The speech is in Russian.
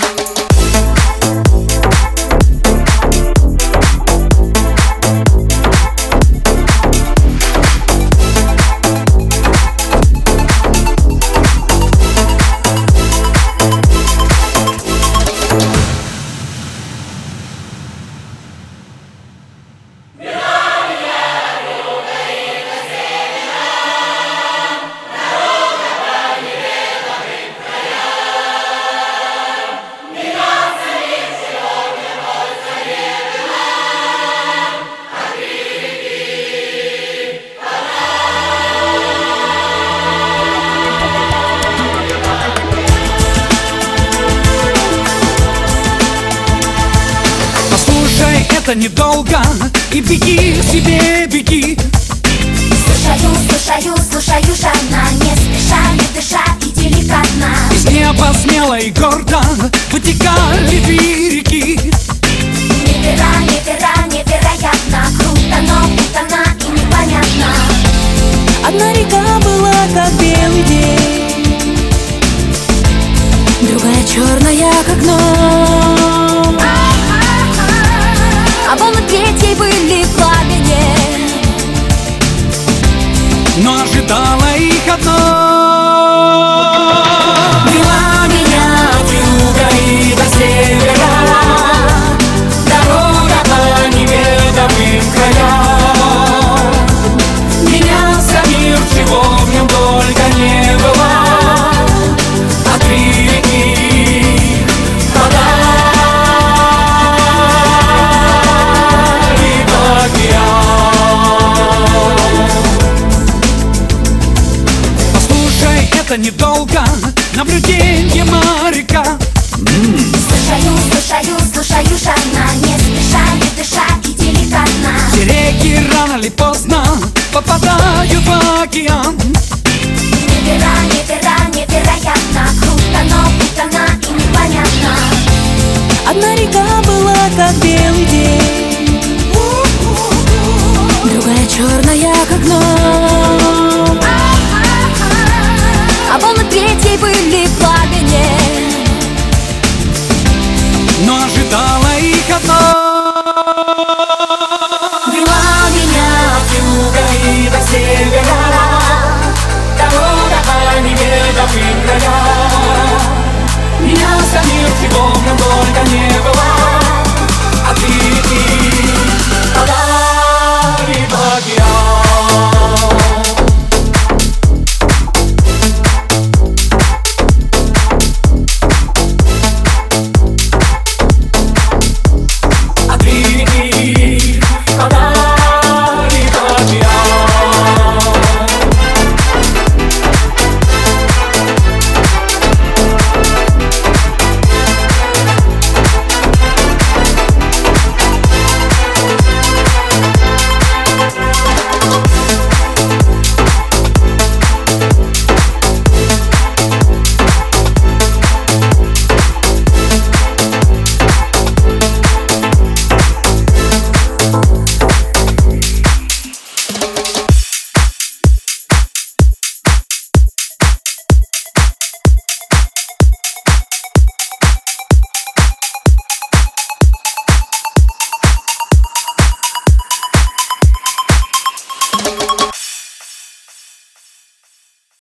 Это недолго, и беги себе, беги. Слушаю, жадно, не спеша, не дыша и деликатно. Из неба смело и гордо вытекали две реки. Невероятно, круто, но путано и непонятно. Одна река была как белый день, другая черная как ночь. А волны третьей были в пламени, но ожидала их одно. вела меня от юга и до севера дорога по неведомым краям. Менялся мир, чего в нем только не было. А три реки впадали в океан. Послушай, это недолго, наблюдение моряка. Слушаю, жадно, не спеша, не дыша и деликатно. Все реки рано или поздно попадают в океан. Невероятно, круто, но путано и непонятно. Одна река была как белый день, другая черная как ночь. А волны третьей были в пламени, Но ожидала